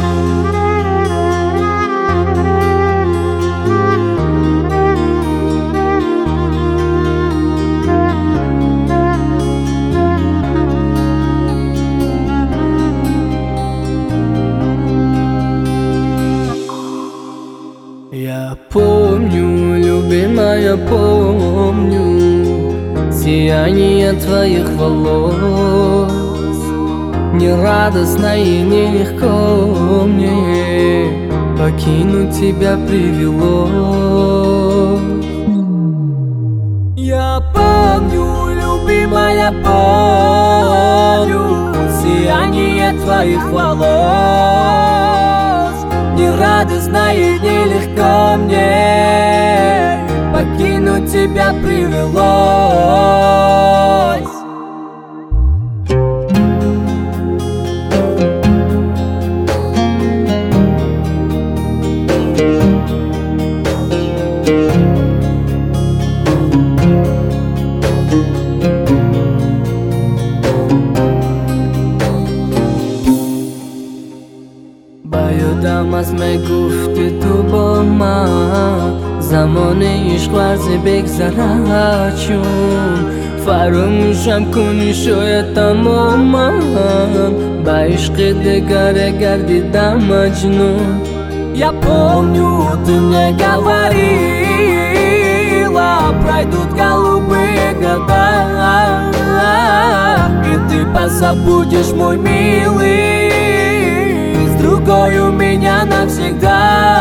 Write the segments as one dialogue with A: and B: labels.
A: Я помню, любимая, помню сияние твоих волос. Нерадостно и нелегко мне покинуть тебя привело. Я помню, любимая, помню сияние твоих волос. Нерадостно и нелегко мне покинуть тебя привелось. Bayodam az megufti tu ba man زمان عشق ورز بگذرد چون فراموشم کنی شاید تماما با عشق دگر گردیدم مجنون. Я помню, ты мне говорила, пройдут голубые года, и ты позабудешь, мой милый, с другой у меня навсегда.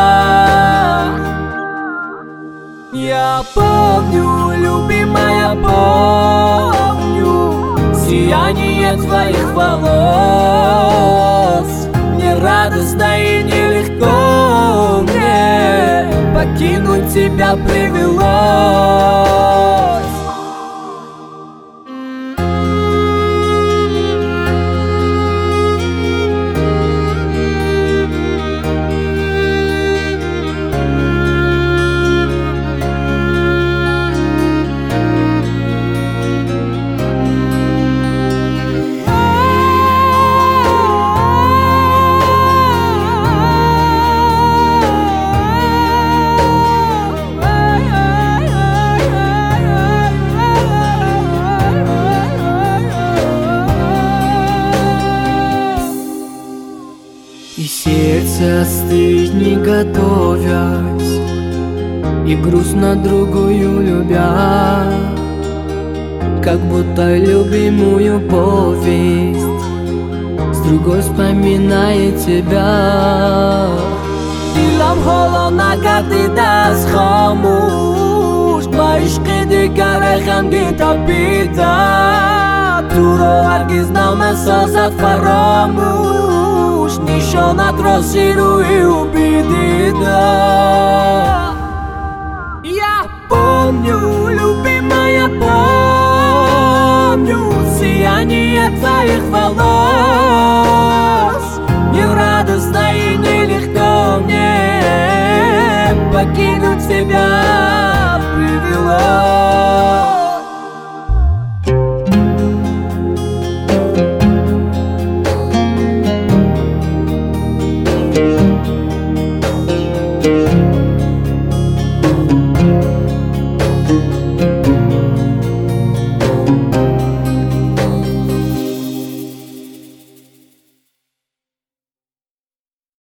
A: Я помню, любимая, помню сияние твоих волос. Нерадостно и нелегко мне покинуть тебя привелось. И сердце остыть не готовясь, и грустно другую любя, как будто любимую повесть с другой вспоминает тебя. دلم حالا نگردیده از خاموش با عشق دیگر غمگین تپیده تو رو هرگز نمی‌سازد فراموش نشانت را روی убедida. Я помню, любимая, помню сияние твоих волос.